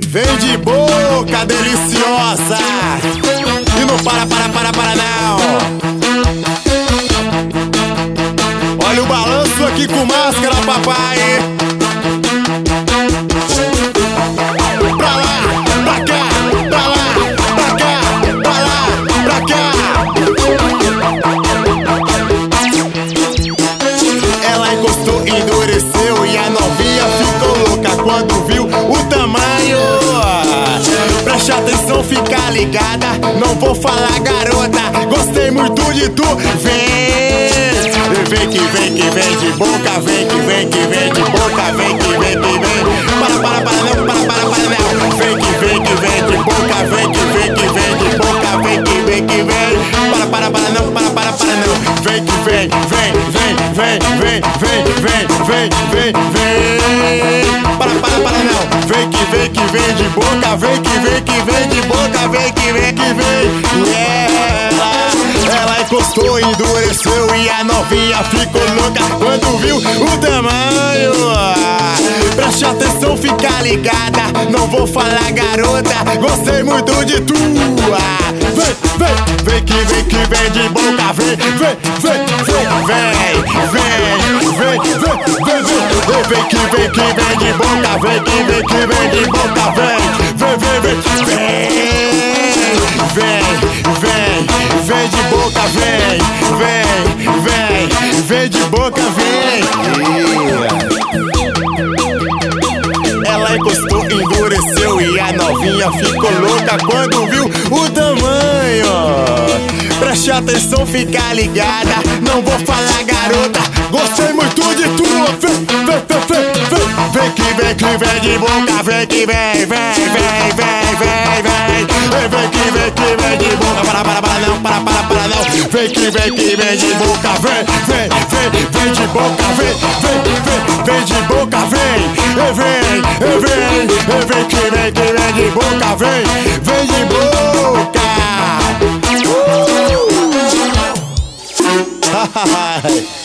Vem de boca deliciosa. E não para não. Olha o balanço aqui com máscara, papai. Pra lá, pra cá, pra lá, pra cá, pra lá, pra cá. Ela encostou, endureceu e a novinha ficou louca quando viu o tamanho. Preste atenção, fica ligada, não vou falar garota, gostei muito de tu. Vem que vem de boca, vem que vem de boca, vem que vem. Para não. Vem que vem de boca, vem que vem de boca, vem que vem. Para não. Vem que vem. Para não. Vem que vem de boca, vem que vem de boca, vem que vem. Ela encostou, endureceu e a novinha ficou louca quando viu o tamanho. Preste atenção, fica ligada, não vou falar garota, gostei muito de tu. Vem que vem de boca, vem que vem de boca, vem que vem de boca, vem de boca, vem de boca, vem. Ela encostou, endureceu e a novinha ficou louca quando viu o tamanho. Preste atenção, fica ligada, não vou falar garota, gostei muito de tu. Vem que vem de boca, vem que vem. Vem que vem de boca, para não. Vem que vem de boca, vem de boca, vem de boca, vem que vem de boca, vem de boca.